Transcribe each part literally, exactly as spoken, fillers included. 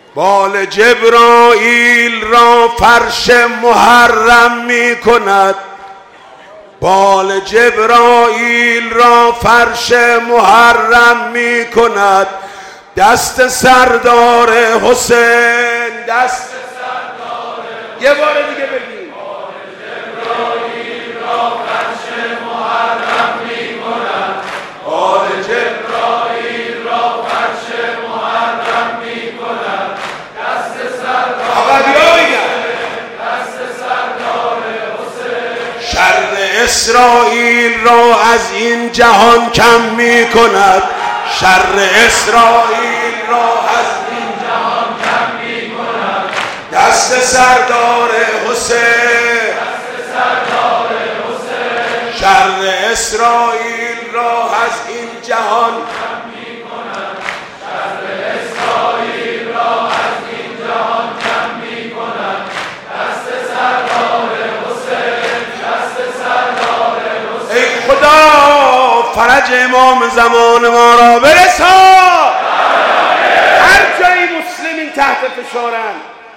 بال جبرائیل را فرش محرم می کند، بال جبرائیل را فرش محرم می کند. دست سردار حسین، دست سردار، یه بار دیگه بگیم. بال جبرائیل را فرش محرم می کند، بال جبرائیل را فرش محرم می کند. دست سردار حسین، دست سردار حسین، شر اسرائیل را از این جهان کم می کند، شر اسرائیل را از این جهان کم می کند. دست سردار حسین، دست سردار حسین، شر اسرائیل را از این جهان کم می کند، شر اسرائیل را از این جهان کم می کند. دست سردار حسین، دست سردار حسین. ای خدا فرج امام زمان ما را برسان. هر جایی مسلمین تحت فشارن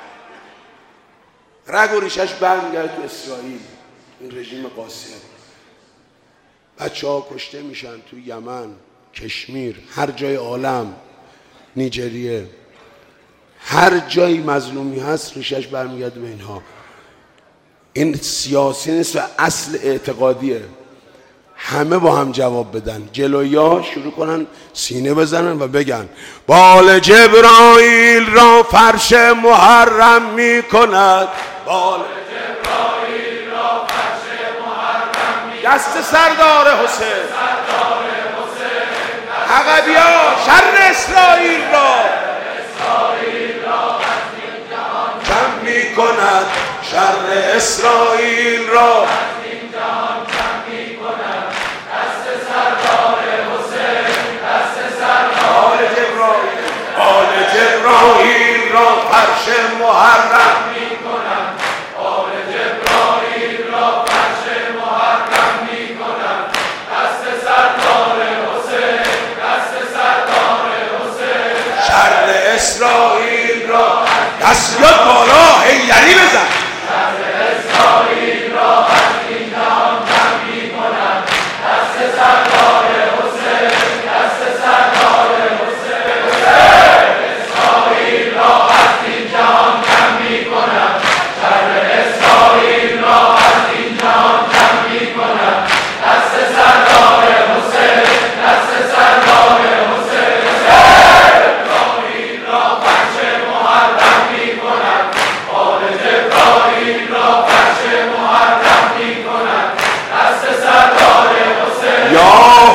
رگ و ریشش برمیگرده تو اسرائیل، این رژیم قاسم. بچه ها کشته میشن تو یمن، کشمیر، هر جای عالم، نیجریه، هر جایی مظلومی هست ریشش برمیگرده به اینها. این سیاسی نیست و اصل اعتقادیه. همه با هم جواب بدن، جلویا شروع کنن سینه بزنن و بگن بال جبرائیل را فرش محرم می کند، بال جبرائیل را فرش محرم می کند. دست سردار حسین، سردار حسین، عقبیا شر اسرائیل را اسرائیل را از این جهان کم می کند، شر اسرائیل را از این جهان کم می کند. دست سردار حسین، دست سردار جبرائیل، بال جبرائیل را فرش محرم می کند، بال جبرائیل را فرش محرم می کند. دست سردار حسین، دست سردار حسین، شر اسرائیل را دست یاد بالا حیدری بزن. شر اسرائیل را از این جهان کم می کند. دست سردار حسین، دست سردار حسین، شر اسرائیل را از این جهان کم می کند. شر اسرائیل را از این جهان کم می کند. دست سردار حسین، دست سردار حسین، جبرائیل را فرش محرم می کند، بال جبرائیل را فرش محرم می کند. دست سردار حسین، یا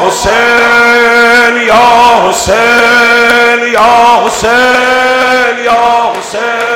حسین یا حسین یا حسین یا حسین.